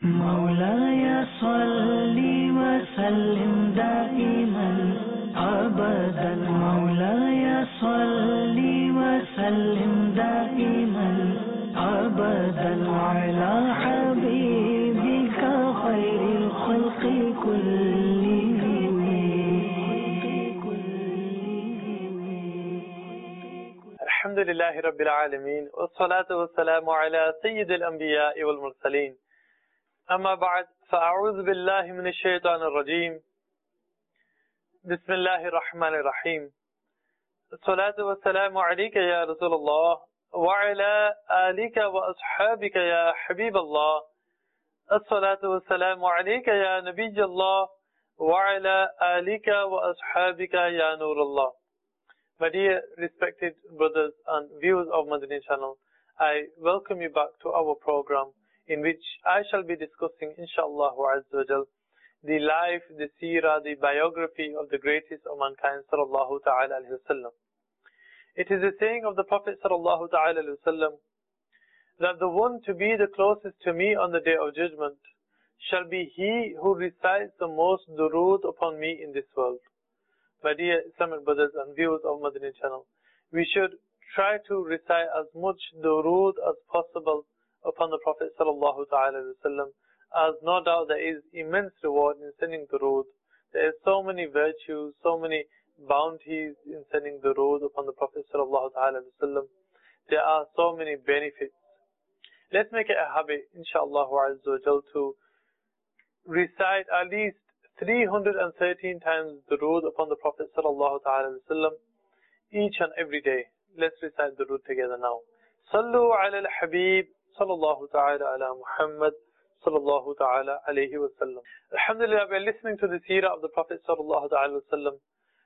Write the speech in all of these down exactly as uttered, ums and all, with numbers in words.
مولاي صل وسلم دائما أبدا مولاي صل وسلم دائما أبدا على حبيبك خير الخلق كلهم. الحمد لله رب العالمين والصلاة والسلام على سيد الأنبياء والمرسلين. أما بعد، فأعوذ بالله من الشيطان الرجيم. بسم الله الرحمن الرحيم. الصلاة والسلام عليك يا رسول الله وعلى آلك وأصحابك يا حبيب الله. الصلاة والسلام عليك يا نبي الله وعلى آلك وأصحابك يا نور الله. My dear respected brothers and viewers of Madani channel, I welcome you back to our program in which I shall be discussing, inshallah azza wa jal, the life, the seerah, the biography of the greatest of mankind, sallallahu ta'ala alayhi wa sallam. It is a saying of the Prophet sallallahu ta'ala alayhi wa sallam that the one to be the closest to me on the day of judgment shall be he who recites the most durood upon me in this world. My dear Islamic brothers and viewers of Madani channel, we should try to recite as much durood as possible upon the Prophet sallallahu ta'ala alayhi wa sallam, as no doubt there is immense reward in sending durood. There is so many virtues, so many bounties in sending durood upon the Prophet sallallahu ta'ala alayhi wa sallam. There are so many benefits. Let's make it a habit, inshallah azza wa jal, to recite at least three hundred thirteen times durood upon the Prophet sallallahu ta'ala alayhi wa sallam each and every day. Let's recite durood together now. Sallu ala al-habib sallallahu ta'ala ala Muhammad sallallahu ta'ala alayhi wa sallam. Alhamdulillah, we are listening to the seerah of the Prophet sallallahu ta'ala wa sallam.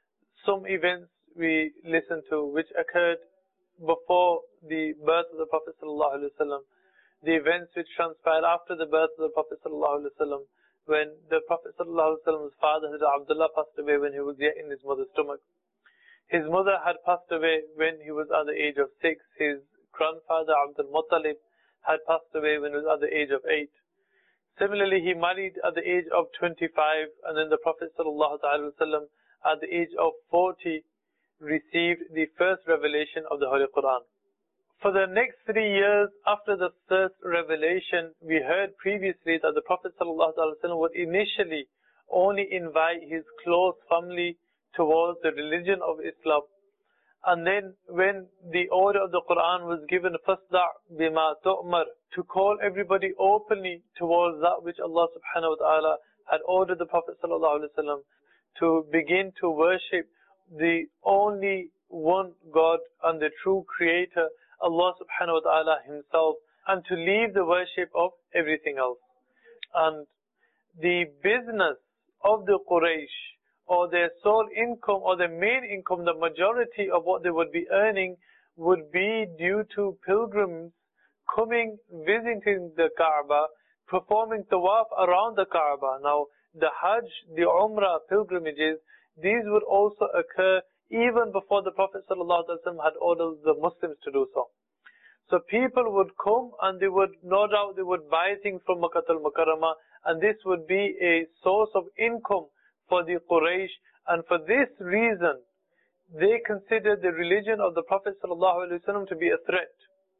Some events we listened to which occurred before the birth of the Prophet sallallahu alayhi wa sallam. The events which transpired after the birth of the Prophet sallallahu alayhi wa sallam, when the Prophet sallallahu alayhi wa sallam's father, Abdullah, passed away when he was yet in his mother's stomach. His mother had passed away when he was at the age of six. His grandfather, Abdul Muttalib, had passed away when he was at the age of eight. Similarly, he married at the age of twenty-five, and then the Prophet sallallahu alaihi wasallam at the age of forty received the first revelation of the Holy Quran. For the next three years after the first revelation, we heard previously that the Prophet sallallahu alaihi wasallam would initially only invite his close family towards the religion of Islam. And then when the order of the Quran was given, فَاسْدَعْ بِمَا تُؤْمَرْ, to call everybody openly towards that which Allah subhanahu wa ta'ala had ordered the Prophet sallallahu alaihi wasallam to begin to worship the only one God and the true creator, Allah subhanahu wa ta'ala himself, and to leave the worship of everything else. And the business of the Quraysh, or their sole income, or their main income, the majority of what they would be earning would be due to pilgrims coming, visiting the Kaaba, performing tawaf around the Kaaba. Now, the Hajj, the Umrah pilgrimages, these would also occur even before the Prophet ﷺ had ordered the Muslims to do so. So people would come and they would, no doubt, they would buy things from Makkah al-Mukarramah, and this would be a source of income for the Quraysh, and for this reason, they considered the religion of the Prophet ﷺ to be a threat.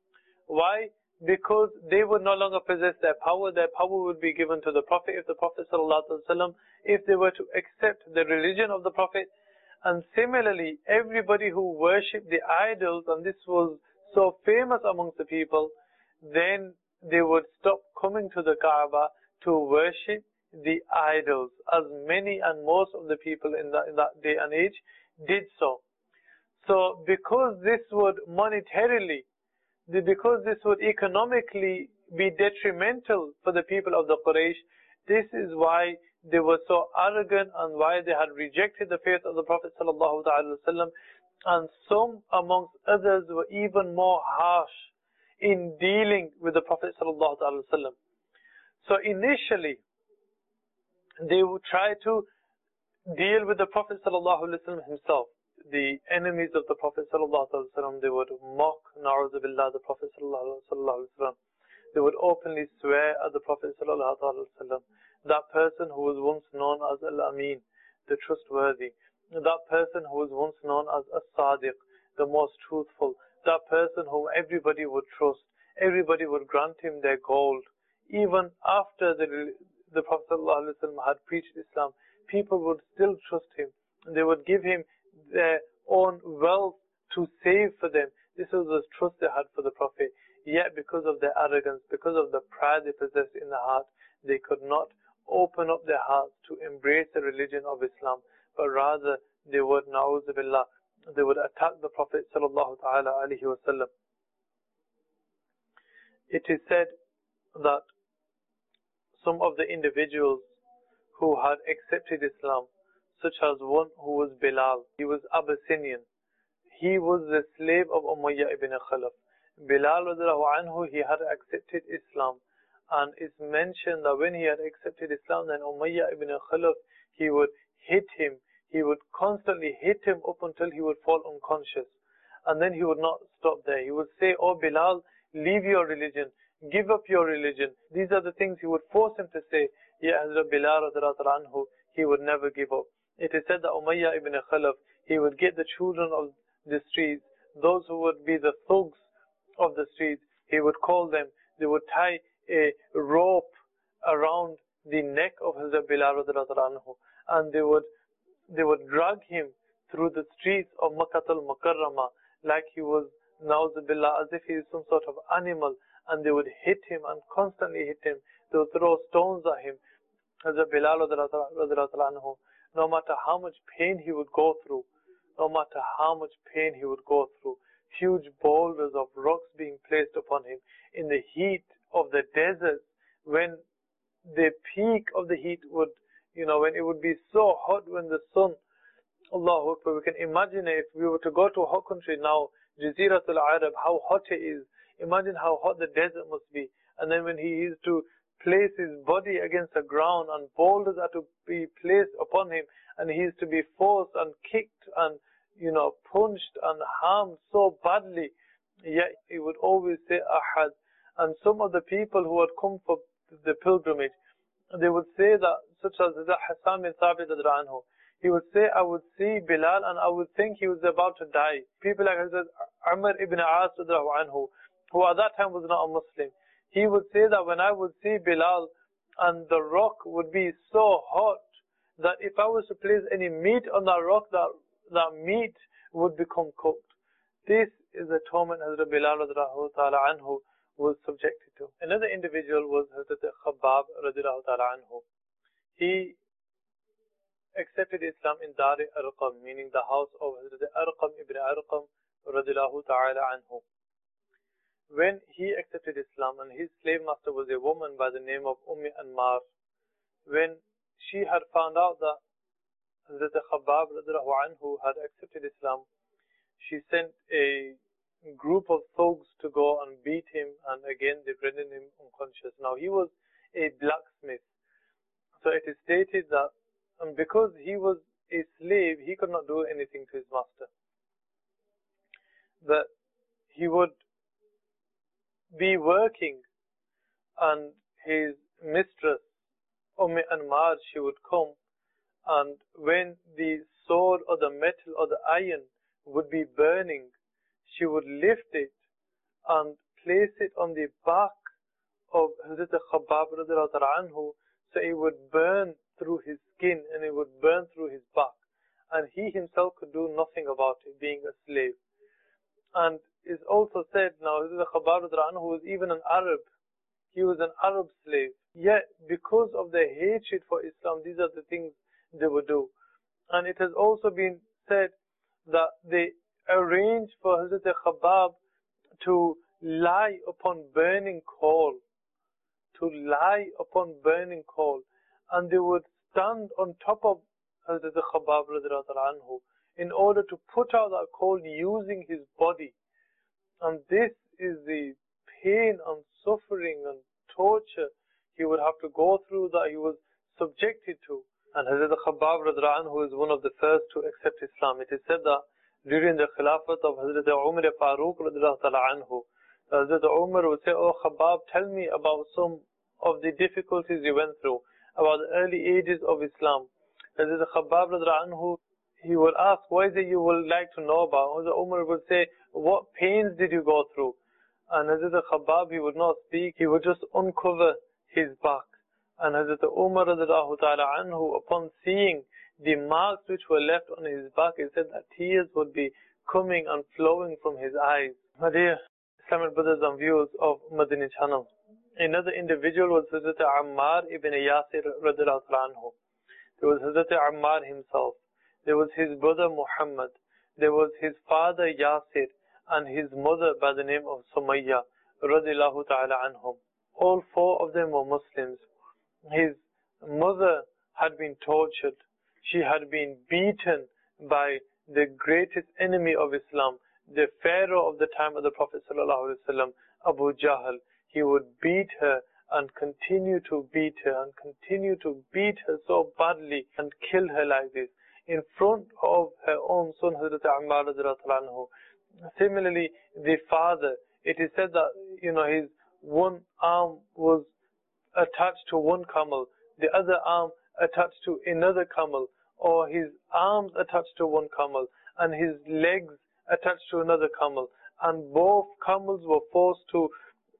Why? Because they would no longer possess their power. Their power would be given to the Prophet if the Prophet ﷺ, if they were to accept the religion of the Prophet. And similarly, everybody who worshipped the idols, and this was so famous amongst the people, then they would stop coming to the Kaaba to worship the idols, as many and most of the people in that, in that day and age did so. So because this would monetarily, because this would economically be detrimental for the people of the Quraysh, this is why they were so arrogant and why they had rejected the faith of the Prophet sallallahu alaihi wasallam, and some amongst others were even more harsh in dealing with the Prophet sallallahu alaihi wasallam. So initially, they would try to deal with the Prophet sallallahu alaihi wasallam himself. The enemies of the Prophet sallallahu alaihi wasallam, they would mock, na'udhu billah, the Prophet sallallahu alaihi wasallam. They would openly swear at the Prophet sallallahu alaihi wasallam. That person who was once known as Al-Amin, the trustworthy. That person who was once known as As-Sadiq, the most truthful. That person whom everybody would trust. Everybody would grant him their gold. Even after the, the Prophet sallallahu alaihi wasallam had preached Islam, people would still trust him. They would give him their own wealth to save for them. This was the trust they had for the Prophet. Yet because of their arrogance, because of the pride they possessed in the heart, they could not open up their hearts to embrace the religion of Islam, but rather they would, na'udhu billah, they would attack the Prophet sallallahu ta'ala alayhi wa sallam. It is said that some of the individuals who had accepted Islam, such as one who was Bilal, he was Abyssinian. He was the slave of Umayyah ibn Khalaf. Bilal radiallahu anhu, he had accepted Islam. And it's mentioned that when he had accepted Islam, then Umayyah ibn Khalaf, he would hit him. He would constantly hit him up until he would fall unconscious. And then he would not stop there. He would say, "Oh Bilal, leave your religion. Give up your religion." These are the things he would force him to say. Yet Hazrat Bilal radiallahu anhu, he would never give up. It is said that Umayyah ibn Khalaf, he would get the children of the streets, those who would be the thugs of the streets, he would call them. They would tie a rope around the neck of Hazrat Bilal radiallahu anhu, and they would they would drag him through the streets of Makkah al-Mukarramah like he was, na'udhu billah, as if he is some sort of animal, and they would hit him and constantly hit him. They would throw stones at him. Hazrat Bilal radiallahu anhu, no matter how much pain he would go through, no matter how much pain he would go through, huge boulders of rocks being placed upon him in the heat of the desert, when the peak of the heat would, you know, when it would be so hot when the sun, Allahu Akbar, we can imagine if we were to go to a hot country now, Jaziratul Arab, how hot it is. Imagine how hot the desert must be. And then when he is to place his body against the ground and boulders are to be placed upon him, and he is to be forced and kicked and, you know, punched and harmed so badly, yet he would always say Ahad. And some of the people who had come for the pilgrimage, they would say that, such as Hassan bin Thabit anhu, he would say, I would see Bilal and I would think he was about to die. People like Hazrat Amr ibn As anhu, who at that time was not a Muslim, he would say that when I would see Bilal and the rock would be so hot that if I was to place any meat on that rock, that, that meat would become cooked. This is the torment Hazrat Bilal radiallahu ta'ala anhu was subjected to. Another individual was Hazrat Khabbab radiallahu ta'ala anhu. He accepted Islam in Dar Arqam, meaning the house of Hazrat Arqam ibn Arqam radiallahu ta'ala anhu. When he accepted Islam, and his slave master was a woman by the name of Ummi Anmar, when she had found out that Hazrat Khabbab radiallahu anhu had accepted Islam, she sent a group of thugs to go and beat him, and again they rendered him unconscious. Now he was a blacksmith, so it is stated that and because he was a slave, he could not do anything to his master. But he would be working, and his mistress, Umm Anmar, she would come, and when the sword or the metal or the iron would be burning, she would lift it and place it on the back of Hazrat Khabbab radiallahu anhu, so it would burn through his skin and it would burn through his back, and he himself could do nothing about it, being a slave. And it's also said now Hazrat Khabbab radiallahu anhu was even an Arab. He was an Arab slave. Yet because of their hatred for Islam, these are the things they would do. And it has also been said that they arranged for Hazrat Khabbab to lie upon burning coal, to lie upon burning coal, and they would stand on top of Hazrat Khabbab radiallahu anhu in order to put out that coal using his body. And this is the pain and suffering and torture he would have to go through, that he was subjected to. And Hazrat Khabbab radiallahu anhu is one of the first to accept Islam. It is said that during the Khilafat of Hazrat Umar Farooq radiallahu anhu, Hazrat Umar would say, "Oh Khabbab, tell me about some of the difficulties you went through, about the early ages of Islam." Hazrat Khabbab radiallahu anhu, he would ask, "What is it you would like to know about?" Hazrat Umar would say, "What pains did you go through?" And Hazrat Khabbab, he would not speak, he would just uncover his back. And Hazrat Umar radiallahu ta'ala anhu, upon seeing the marks which were left on his back, he said that tears would be coming and flowing from his eyes. My dear Islamic brothers and viewers of Madani channel, another individual was Hazrat Ammar ibn Yasir radiallahu ta'ala anhu. There was Hazrat Ammar himself. There was his brother Muhammad. There was his father Yasir and his mother by the name of Sumayya radiallahu ta'ala anhum. All four of them were Muslims. His mother had been tortured. She had been beaten by the greatest enemy of Islam, the Pharaoh of the time of the Prophet sallallahu alaihi wasallam, Abu Jahl. He would beat her and continue to beat her and continue to beat her so badly and kill her like this in front of her own son Hazrat Ammar radiallahu anhu. Similarly, the father, it is said that, you know, his one arm was attached to one camel, the other arm attached to another camel, or his arms attached to one camel, and his legs attached to another camel, and both camels were forced to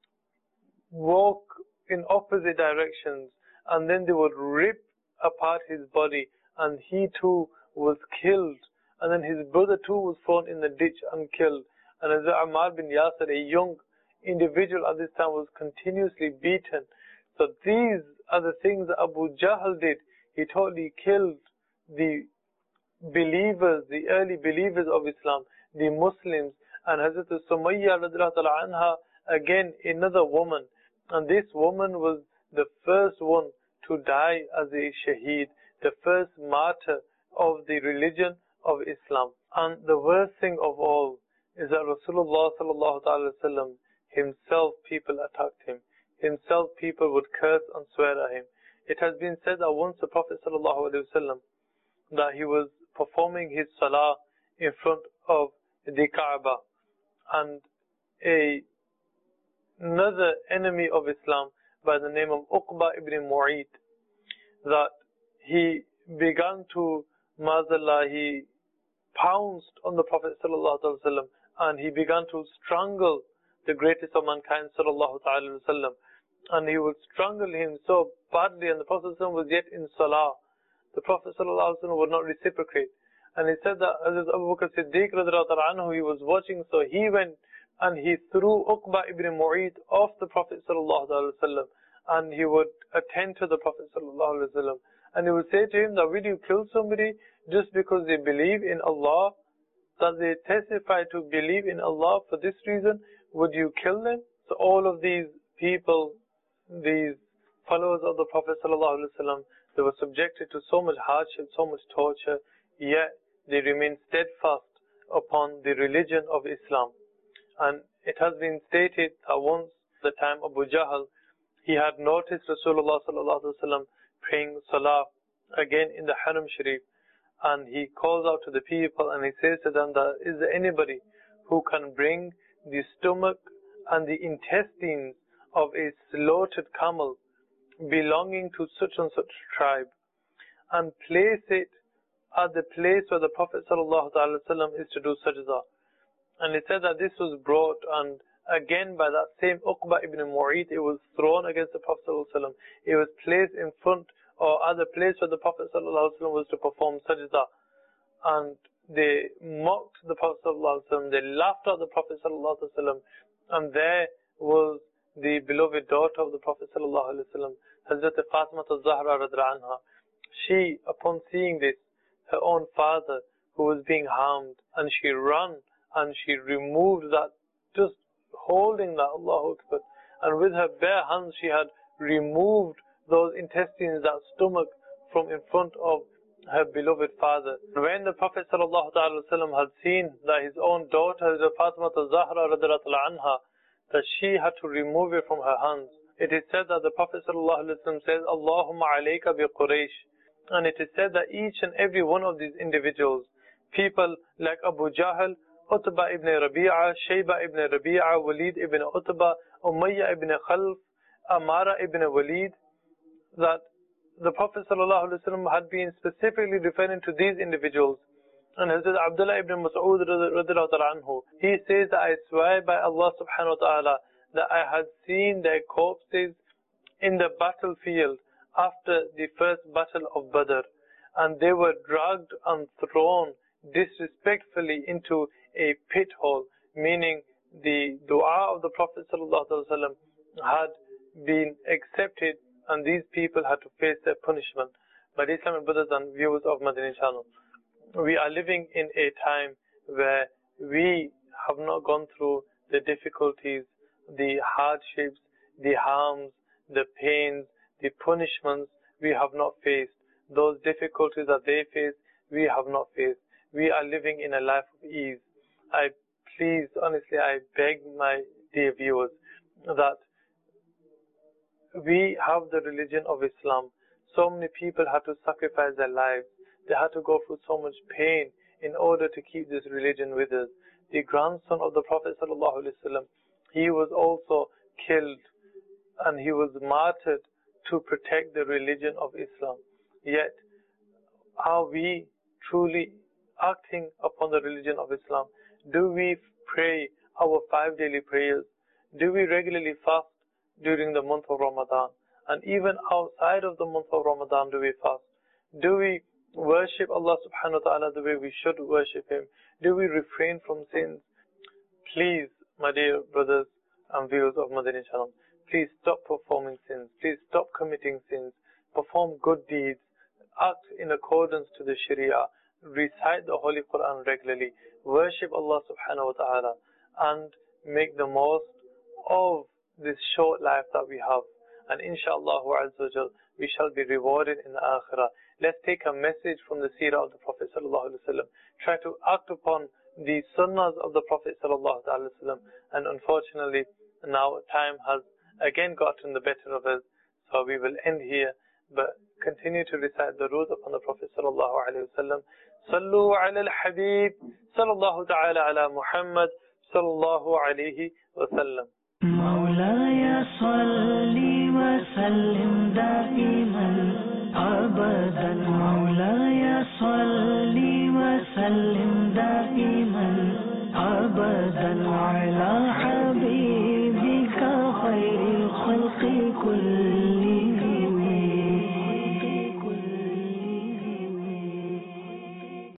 walk in opposite directions, and then they would rip apart his body, and he too was killed, and then his brother too was thrown in the ditch and killed. And as Ammar bin Yasir, a young individual at this time, was continuously beaten. So these are the things that Abu Jahl did. He totally killed the believers, the early believers of Islam, the Muslims. And Hazrat Sumayya radiallahu ta'ala anha, again another woman. And this woman was the first one to die as a shaheed, the first martyr of the religion of Islam. And the worst thing of all is that Rasulullah sallallahu alaihi wasallam himself, people attacked him. Himself, people would curse and swear at him. It has been said that once the Prophet sallallahu alaihi wasallam, that he was performing his salah in front of the Kaaba, and a another enemy of Islam by the name of Uqba ibn Mu'ayt, that he began to, Mazallah, he pounced on the Prophet sallallahu alaihi wasallam, and he began to strangle the greatest of mankind sallallahu alaihi wasallam, and he would strangle him so badly, and the Prophet was yet in salah. The Prophet sallallahu alaihi wasallam would not reciprocate, and he said that Hazrat Abu Bakr Siddiq radiallahu anhu, he was watching, so he went and he threw Uqba ibn Mu'ayt off the Prophet sallallahu alaihi wasallam, and he would attend to the Prophet sallallahu alaihi wasallam, and he would say to him that, will you kill somebody just because they believe in Allah, that they testify to believe in Allah, for this reason would you kill them? So all of these people, these followers of the Prophet sallallahu alaihi wasallam, they were subjected to so much hardship, so much torture, yet they remained steadfast upon the religion of Islam. And it has been stated that once, the time of Abu Jahl, he had noticed Rasulullah sallallahu alaihi wasallam praying salah again in the Haram Sharif, and he calls out to the people and he says to them that, is there anybody who can bring the stomach and the intestines of a slaughtered camel belonging to such and such tribe, and place it at the place where the Prophet sallallahu alaihi wasallam is to do sajda? And he said that this was brought, and again by that same Uqba ibn Mu'ayt, it was thrown against the Prophet sallallahu alaihi wasallam. It was placed in front or at the place where the Prophet sallallahu alaihi wasallam was to perform sajda, and they mocked the Prophet sallallahu alaihi wasallam. They laughed at the Prophet sallallahu alaihi wasallam, and there was the beloved daughter of the Prophet sallallahu alaihi wasallam, Hazrat Fatima al-Zahra radhiyallahu anha. She, upon seeing this, her own father who was being harmed, and she ran and she removed that, just holding that, Allahu Akbar, and with her bare hands she had removed those intestines, that stomach, from in front of her beloved father. When the Prophet sallallahu alaihi wasallam had seen that his own daughter, Hazrat Fatima al-Zahra radhiyallahu anha, that she had to remove it from her hands, it is said that the Prophet sallallahu alaihi wasallam says, Allahumma alayka bi Quraysh. And it is said that each and every one of these individuals, people like Abu Jahl, Utbah ibn Rabi'ah, Shayba ibn Rabi'ah, Walid ibn Utbah, Umayyah ibn Khalf, Amara ibn Walid, that the Prophet ﷺ had been specifically referring to these individuals. And Hazrat Abdullah ibn Mas'ud radiallahu anhu, he says that I swear by Allah subhanahu wa ta'ala that I had seen their corpses in the battlefield after the first battle of Badr, and they were dragged and thrown disrespectfully into a pit hole, meaning the dua of the Prophet ﷺ had been accepted and these people had to face their punishment. But Islamic brothers and viewers of Madani channel, we are living in a time where we have not gone through the difficulties, the hardships, the harms, the pains, the punishments we have not faced. Those difficulties that they face, we have not faced. We are living in a life of ease. I please, honestly, I beg my dear viewers that we have the religion of Islam. So many people had to sacrifice their lives. They had to go through so much pain in order to keep this religion with us. The grandson of the Prophet ﷺ, he was also killed and he was martyred to protect the religion of Islam. Yet, are we truly acting upon the religion of Islam? Do we pray our five daily prayers? Do we regularly fast during the month of Ramadan? And even outside of the month of Ramadan, do we fast? Do we worship Allah subhanahu wa ta'ala the way we should worship Him? Do we refrain from sins? Please, my dear brothers and viewers of Madani channel, please stop performing sins. Please stop committing sins. Perform good deeds. Act in accordance to the Sharia. Recite the Holy Quran regularly. Worship Allah subhanahu wa ta'ala. And make the most of this short life that we have. And inshallah azza wa jal, we shall be rewarded in the akhirah. Let's take a message from the seerah of the Prophet sallallahu alaihi wasallam. Try to act upon the sunnahs of the Prophet sallallahu alaihi wasallam. And unfortunately, now time has again gotten the better of us. So we will end here. But continue to recite the root upon the Prophet sallallahu alaihi wasallam. Sallu ala al-Habib sallallahu ta'ala ala Muhammad sallallahu alaihi wasallam. مولاي صل وسلم دائما أبدا مولاي صل وسلم دائما أبدا على حبيبك خير الخلق كلهم